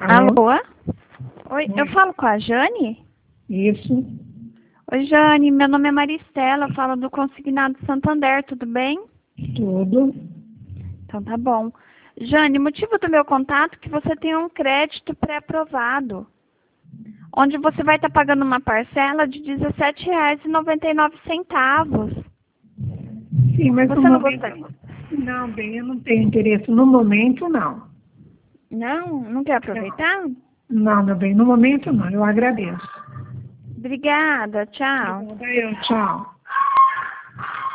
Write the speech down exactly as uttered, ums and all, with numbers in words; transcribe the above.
Alô? Alô? Oi, Oi. eu falo com a Jane? Isso, Oi, Jane, meu nome é Maristela, eu falo do Consignado Santander, tudo bem? tudo. Então tá bom. Jane, motivo do meu contato é que você tem um crédito pré-aprovado, onde você vai estar pagando uma parcela de dezessete reais e noventa e nove centavos. Sim, mas no Você não momento. gostaria? Não, bem, eu não tenho interesse. No momento, não. Não? Não quer Não, aproveitar? não, meu bem, no momento, não. Eu agradeço. Obrigada, tchau. Obrigada, eu. Tchau.